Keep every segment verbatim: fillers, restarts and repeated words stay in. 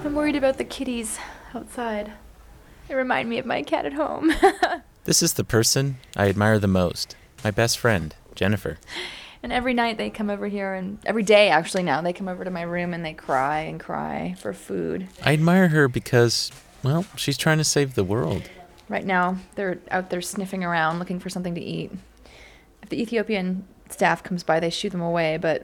I'm worried about the kitties outside. They remind me of my cat at home. This is the person I admire the most. My best friend, Jennifer. And every night they come over here, and every day actually now, they come over to my room and they cry and cry for food. I admire her because, well, she's trying to save the world. Right now, they're out there sniffing around looking for something to eat. If the Ethiopian staff comes by, they shoo them away, but,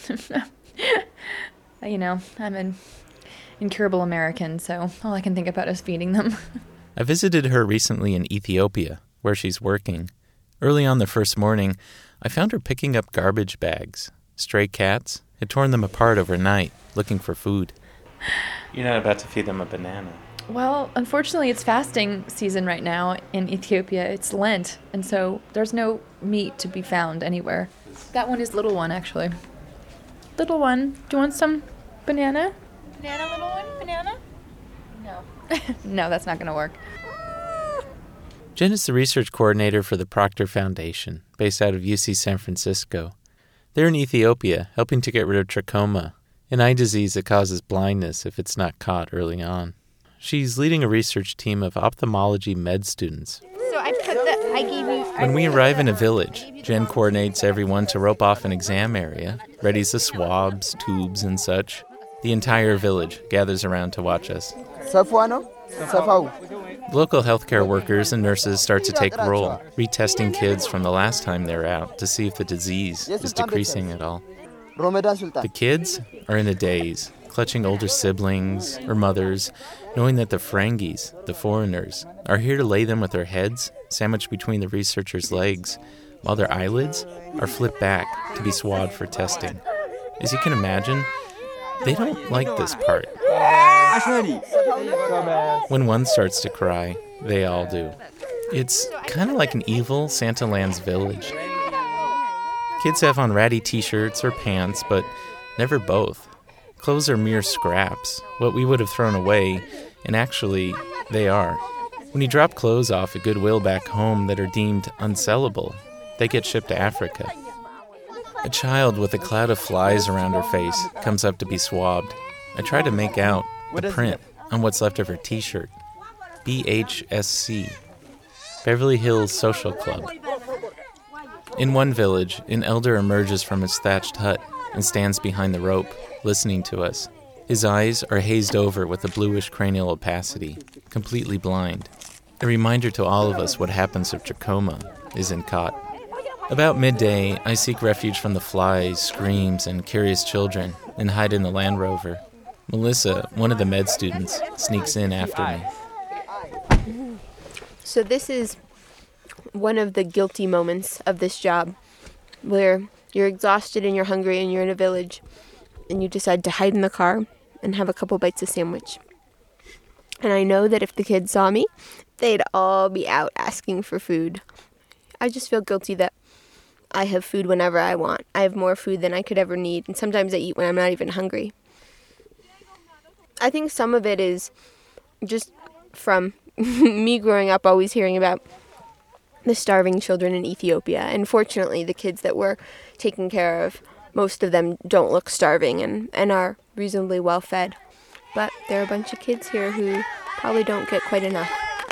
you know, I'm an incurable American, so all I can think about is feeding them. I visited her recently in Ethiopia, where she's working. Early on the first morning, I found her picking up garbage bags. Stray cats had torn them apart overnight, looking for food. You're not about to feed them a banana. Well, unfortunately, it's fasting season right now in Ethiopia. It's Lent, and so there's no meat to be found anywhere. That one is little one, actually. Little one, do you want some banana? Banana, little one? Banana? No. No, that's not going to work. Jen is the research coordinator for the Proctor Foundation, based out of U C San Francisco. They're in Ethiopia, helping to get rid of trachoma, an eye disease that causes blindness if it's not caught early on. She's leading a research team of ophthalmology med students. So I put the, I gave you... When we arrive in a village, Jen coordinates everyone to rope off an exam area, readies the swabs, tubes, and such. The entire village gathers around to watch us. Local healthcare workers and nurses start to take roll, retesting kids from the last time they're out to see if the disease is decreasing at all. The kids are in a daze, clutching older siblings or mothers, knowing that the Ferengis, the foreigners, are here to lay them with their heads sandwiched between the researchers' legs, while their eyelids are flipped back to be swabbed for testing. As you can imagine, they don't like this part. When one starts to cry, they all do. It's kind of like an evil Santa Lands village. Kids have on ratty t-shirts or pants, but never both. Clothes are mere scraps, what we would have thrown away, and actually, they are. When you drop clothes off at Goodwill back home that are deemed unsellable, they get shipped to Africa. A child with a cloud of flies around her face comes up to be swabbed. I try to make out the print on what's left of her t-shirt. B H S C, Beverly Hills Social Club. In one village, an elder emerges from his thatched hut and stands behind the rope, listening to us. His eyes are hazed over with a bluish cranial opacity, completely blind. A reminder to all of us what happens if trachoma isn't caught. About midday, I seek refuge from the flies, screams, and curious children and hide in the Land Rover. Melissa, one of the med students, sneaks in after me. So this is one of the guilty moments of this job, where you're exhausted and you're hungry and you're in a village and you decide to hide in the car and have a couple bites of sandwich. And I know that if the kids saw me, they'd all be out asking for food. I just feel guilty that I have food whenever I want. I have more food than I could ever need, and sometimes I eat when I'm not even hungry. I think some of it is just from me growing up always hearing about the starving children in Ethiopia. And fortunately, the kids that we're taking care of, most of them don't look starving and, and are reasonably well fed. But there are a bunch of kids here who probably don't get quite enough.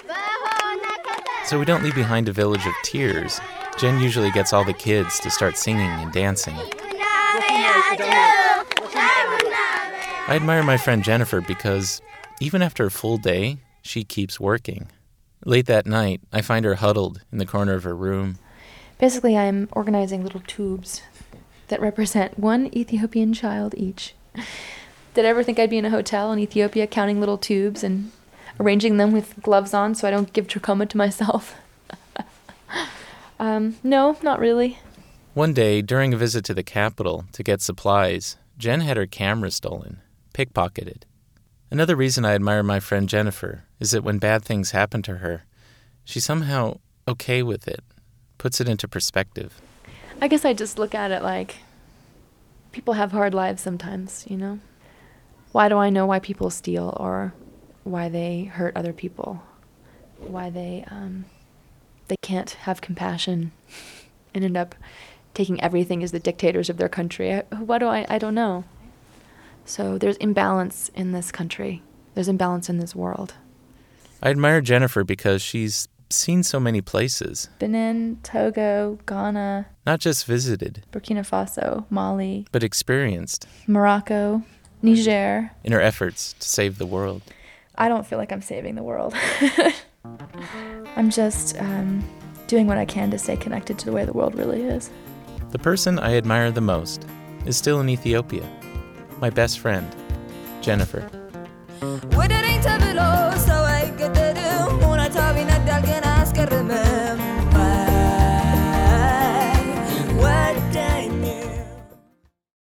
So we don't leave behind a village of tears. Jen usually gets all the kids to start singing and dancing. I admire my friend Jennifer because even after a full day, she keeps working. Late that night, I find her huddled in the corner of her room. Basically, I'm organizing little tubes that represent one Ethiopian child each. Did I ever think I'd be in a hotel in Ethiopia counting little tubes and arranging them with gloves on so I don't give trachoma to myself? um, no, not really. One day, during a visit to the capital to get supplies, Jen had her camera stolen, pickpocketed. Another reason I admire my friend Jennifer is that when bad things happen to her, she's somehow okay with it, puts it into perspective. I guess I just look at it like people have hard lives sometimes, you know? Why do I know why people steal or why they hurt other people? Why they um, they can't have compassion and end up taking everything as the dictators of their country? I, what do I? I don't know. So there's imbalance in this country, There's imbalance in this world. I admire Jennifer because she's seen so many places. Benin, Togo, Ghana, Not just visited, Burkina Faso, Mali, but experienced Morocco, Niger. in her efforts to save the world. I don't feel like I'm saving the world. I'm just um, doing what I can to stay connected to the way the world really is. The person I admire the most is still in Ethiopia. My best friend, Jennifer.